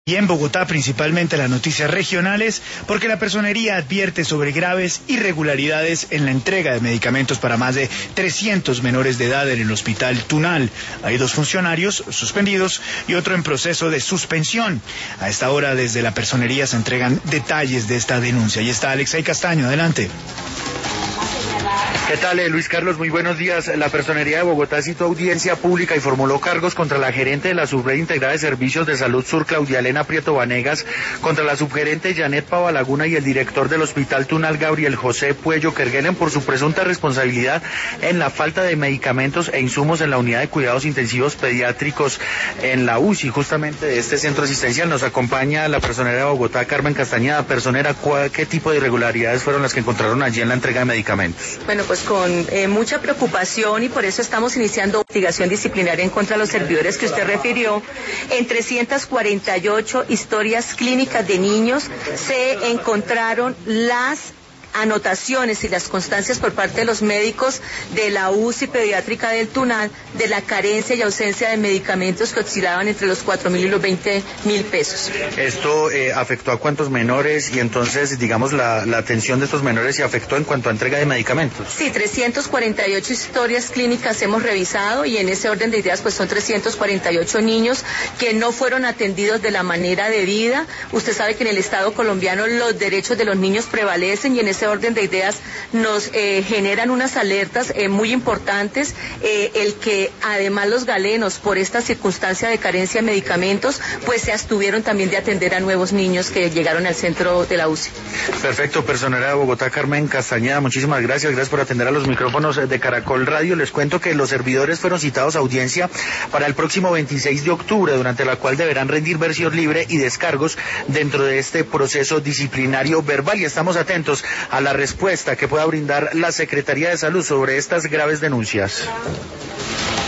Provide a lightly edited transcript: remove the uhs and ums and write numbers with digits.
Y en Bogotá, principalmente las noticias regionales, porque la Personería advierte sobre graves irregularidades en la entrega de medicamentos para más de 300 menores de edad en el Hospital Tunal. Hay 2 funcionarios suspendidos y otro en proceso de suspensión. A esta hora, desde la Personería se entregan detalles de esta denuncia. Y está Alexei Castaño, adelante. ¿Qué tal, Luis Carlos? Muy buenos días. La Personería de Bogotá citó audiencia pública y formuló cargos contra la gerente de la Subred Integrada de Servicios de Salud Sur, Claudia Elena Prieto Vanegas, contra la subgerente Janet Pava Laguna y el director del Hospital Tunal, Gabriel José Puello Kerguelen, por su presunta responsabilidad en la falta de medicamentos e insumos en la unidad de cuidados intensivos pediátricos en la UCI, justamente de este centro asistencial. Nos acompaña la Personería de Bogotá, Carmen Castañeda. Personera, ¿qué tipo de irregularidades fueron las que encontraron allí en la entrega de medicamentos? Bueno, pues con mucha preocupación, y por eso estamos iniciando investigación disciplinaria en contra de los servidores que usted refirió. En 348 historias clínicas de niños se encontraron las anotaciones y las constancias por parte de los médicos de la UCI pediátrica del Tunal de la carencia y ausencia de medicamentos que oscilaban entre los 4.000 y los 20.000 pesos. ¿Esto afectó a cuántos menores y entonces, digamos, la atención de estos menores se afectó en cuanto a entrega de medicamentos? Sí, 348 historias clínicas hemos revisado, y en ese orden de ideas pues son 348 niños que no fueron atendidos de la manera debida. Usted sabe que en el Estado colombiano los derechos de los niños prevalecen, y en ese orden de ideas nos generan unas alertas muy importantes, el que además los galenos, por esta circunstancia de carencia de medicamentos, pues se abstuvieron también de atender a nuevos niños que llegaron al centro de la UCI. Perfecto. Personera de Bogotá, Carmen Castañeda, muchísimas gracias por atender a los micrófonos de Caracol Radio. Les cuento que los servidores fueron citados a audiencia para el próximo 26 de octubre, durante la cual deberán rendir versión libre y descargos dentro de este proceso disciplinario verbal, y estamos atentos a la respuesta que pueda brindar la Secretaría de Salud sobre estas graves denuncias.